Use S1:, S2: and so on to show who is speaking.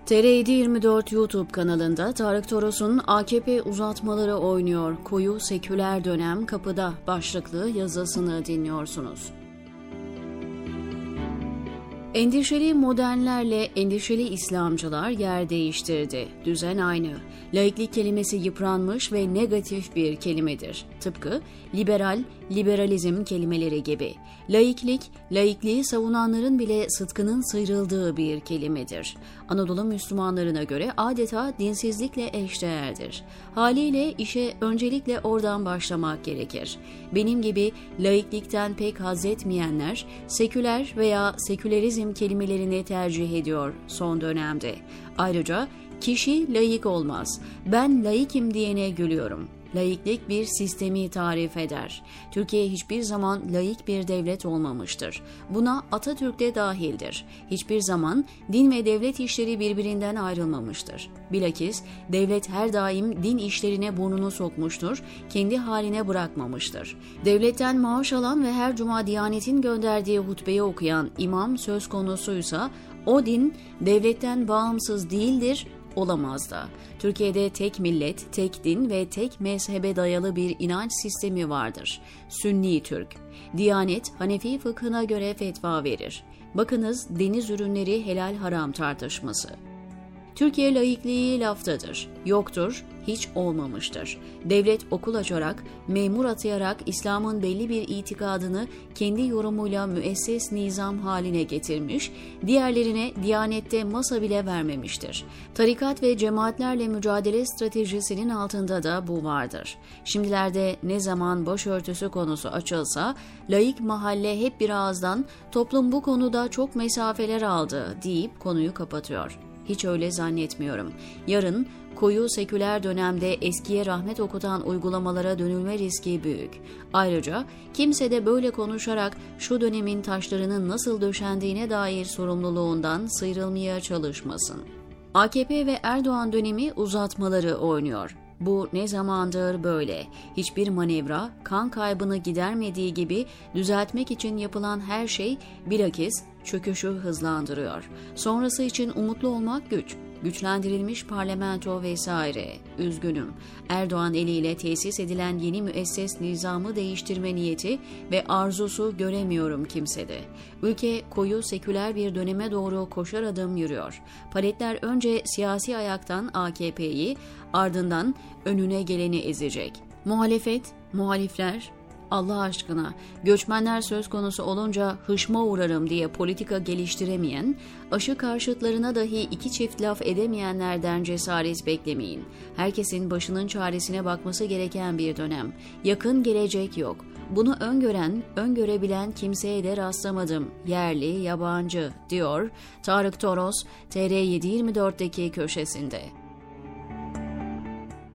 S1: TR724 YouTube kanalında Tarık Toros'un AKP uzatmaları oynuyor, koyu seküler dönem kapıda başlıklı yazısını dinliyorsunuz. Endişeli modernlerle endişeli İslamcılar yer değiştirdi. Düzen aynı. Laiklik kelimesi yıpranmış ve negatif bir kelimedir. Tıpkı liberal, liberalizm kelimeleri gibi. Laikliği savunanların bile sıtkının sıyrıldığı bir kelimedir. Anadolu Müslümanlarına göre adeta dinsizlikle eşdeğerdir. Haliyle işe öncelikle oradan başlamak gerekir. Benim gibi laiklikten pek haz etmeyenler, seküler veya sekülerizm kelimelerini tercih ediyor son dönemde. Ayrıca kişi laik olmaz. Ben laikim diyene gülüyorum. Laiklik bir sistemi tarif eder. Türkiye hiçbir zaman laik bir devlet olmamıştır. Buna Atatürk de dahildir. Hiçbir zaman din ve devlet işleri birbirinden ayrılmamıştır. Bilakis devlet her daim din işlerine burnunu sokmuştur, kendi haline bırakmamıştır. Devletten maaş alan ve her cuma Diyanet'in gönderdiği hutbeyi okuyan imam söz konusuysa o din devletten bağımsız değildir, olamaz da. Türkiye'de tek millet, tek din ve tek mezhebe dayalı bir inanç sistemi vardır. Sünni Türk. Diyanet, Hanefi fıkhına göre fetva verir. Bakınız deniz ürünleri helal haram tartışması. Türkiye laikliği laftadır. Yoktur, hiç olmamıştır. Devlet okul açarak, memur atayarak İslam'ın belli bir itikadını kendi yorumuyla müesses nizam haline getirmiş, diğerlerine Diyanet'te masa bile vermemiştir. Tarikat ve cemaatlerle mücadele stratejisinin altında da bu vardır. Şimdilerde ne zaman başörtüsü konusu açılsa, laik mahalle hep bir ağızdan toplum bu konuda çok mesafeler aldı deyip konuyu kapatıyor. Hiç öyle zannetmiyorum. Yarın koyu seküler dönemde eskiye rahmet okutan uygulamalara dönülme riski büyük. Ayrıca kimse de böyle konuşarak şu dönemin taşlarının nasıl döşendiğine dair sorumluluğundan sıyrılmaya çalışmasın. AKP ve Erdoğan dönemi uzatmaları oynuyor. Bu ne zamandır böyle. Hiçbir manevra kan kaybını gidermediği gibi düzeltmek için yapılan her şey bilakis çöküşü hızlandırıyor. Sonrası için umutlu olmak güç. Güçlendirilmiş parlamento vesaire. Üzgünüm. Erdoğan eliyle tesis edilen yeni müesses nizamı değiştirme niyeti ve arzusu göremiyorum kimsede. Ülke koyu seküler bir döneme doğru koşar adım yürüyor. Paletler önce siyasi ayaktan AKP'yi, ardından önüne geleni ezecek. Muhalefet, muhalifler, Allah aşkına, göçmenler söz konusu olunca hışma uğrarım diye politika geliştiremeyen, aşı karşıtlarına dahi iki çift laf edemeyenlerden cesaret beklemeyin. Herkesin başının çaresine bakması gereken bir dönem. Yakın gelecek yok. Bunu öngörebilen kimseye de rastlamadım. Yerli, yabancı, diyor Tarık Toros, TR724'deki köşesinde.